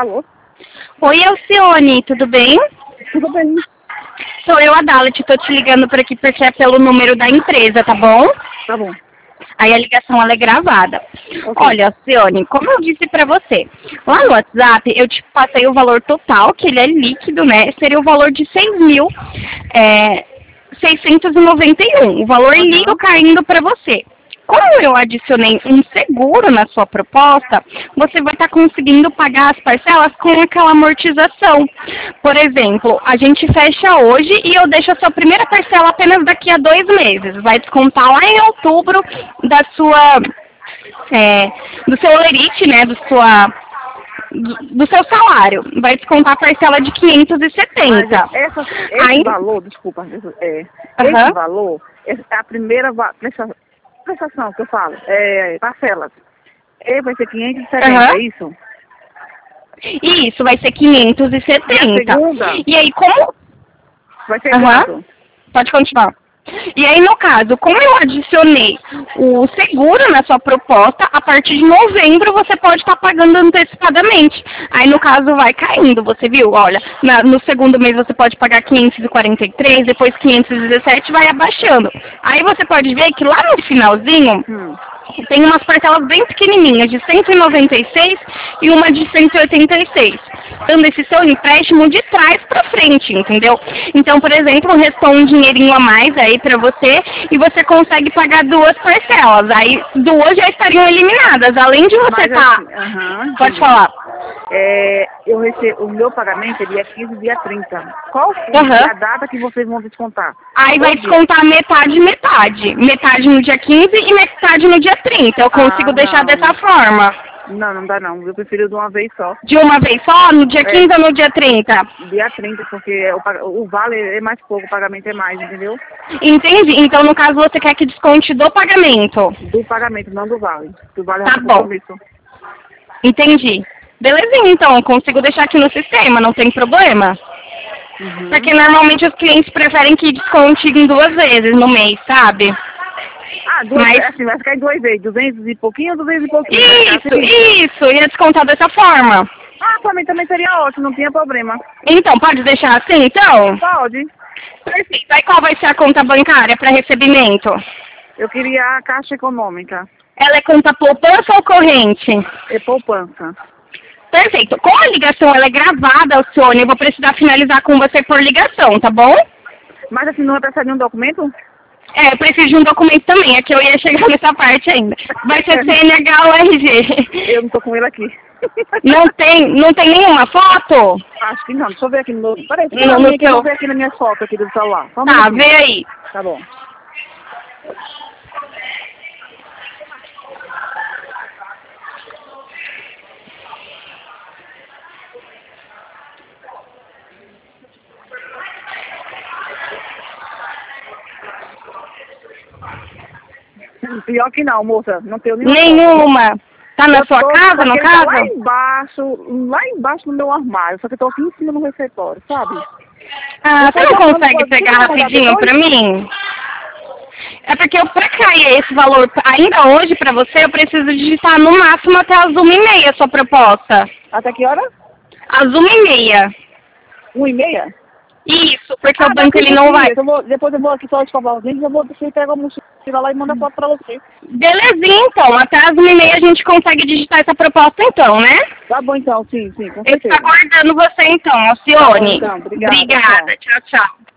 Alô? Oi, Alcione, tudo bem? Tudo bem? Sou eu, a Dalit, tô te ligando por aqui porque é pelo número da empresa, tá bom? Tá bom. Aí a ligação ela é gravada. Ok. Olha, Alcione, como eu disse pra você, lá no WhatsApp eu te passei o valor total, que ele é líquido, né? Seria o valor de 6.691, o valor líquido caindo pra você. Como eu adicionei um seguro na sua proposta, você vai estar conseguindo pagar as parcelas com aquela amortização. Por exemplo, a gente fecha hoje e eu deixo a sua primeira parcela apenas daqui a 2 meses. Vai descontar lá em outubro da sua, do seu olerite, né, do seu salário. Vai descontar a parcela de 570. Esse valor, desculpa, esse valor, é a primeira prestação que eu falo, parcelas. Vai ser 570, é isso? Isso, vai ser 570. E a segunda? E aí, como... Vai ser quanto? Pode continuar. E aí, no caso, como eu adicionei o seguro na sua proposta, a partir de novembro você pode estar pagando antecipadamente. Aí, no caso, vai caindo, você viu? Olha, no segundo mês você pode pagar 543, depois 517, vai abaixando. Aí você pode ver que lá no finalzinho... Tem umas parcelas bem pequenininhas, de 196 e uma de 186. Dando esse seu empréstimo de trás para frente, entendeu? Então, por exemplo, restou um dinheirinho a mais aí para você e você consegue pagar 2 parcelas. Aí 2 já estariam eliminadas. Além de você Pode falar. Eu recebo, o meu pagamento é dia 15 e dia 30. Qual é a data que vocês vão descontar? Aí vai descontar metade. Metade no dia 15 e metade no dia 30. Eu consigo deixar dessa forma. Não dá não. Eu prefiro de uma vez só. De uma vez só? No dia 15 ou no dia 30? Dia 30, porque o vale é mais pouco, o pagamento é mais, entendeu? Entendi. Então, no caso, você quer que desconte do pagamento? Do pagamento, não do vale. Do vale tá bom. Entendi. Belezinha, então. Eu consigo deixar aqui no sistema, não tem problema. Porque normalmente os clientes preferem que desconte em 2 vezes no mês, sabe? Assim, vai ficar em 2 vezes, 200 e pouquinho ou 200 e pouquinho? Isso, ia descontar dessa forma. Pra mim também seria ótimo, não tinha problema. Então, pode deixar assim, então? Pode. Perfeito. Aí qual vai ser a conta bancária para recebimento? Eu queria a Caixa Econômica. Ela é conta poupança ou corrente? É poupança. Perfeito. Como a ligação ela é gravada, Alcione, eu vou precisar finalizar com você por ligação, tá bom? Mas assim, não vai precisar de um documento? Eu preciso de um documento também, é que eu ia chegar nessa parte ainda. Vai ser CNH ou RG? Eu não tô com ele aqui. Não tem nenhuma foto? Acho que não, deixa eu ver aqui no meu... Peraí, deixa eu ver aqui nas minhas fotos aqui do celular. Tá, vê aí. Tá bom. Pior que não, moça. Não tenho nenhuma. Tá na sua casa, no caso? Lá embaixo no meu armário. Só que eu tô aqui em cima no refeitório, sabe? Você não consegue pegar rapidinho pra mim? É porque pra cair esse valor ainda hoje pra você, eu preciso digitar no máximo até as 1h30 a sua proposta. Até que hora? Às 1h30. 1h30? Isso, porque o banco ele não vai... Depois eu vou aqui só escovar os dentes, eu vou pegar a mochila lá e mandar foto pra você. Belezinha, então. Até as 1h30 a gente consegue digitar essa proposta, então, né? Tá bom, então, sim, com certeza. Eu estou aguardando você, então, Alcione. Tá bom, então, obrigada. Tchau, tchau.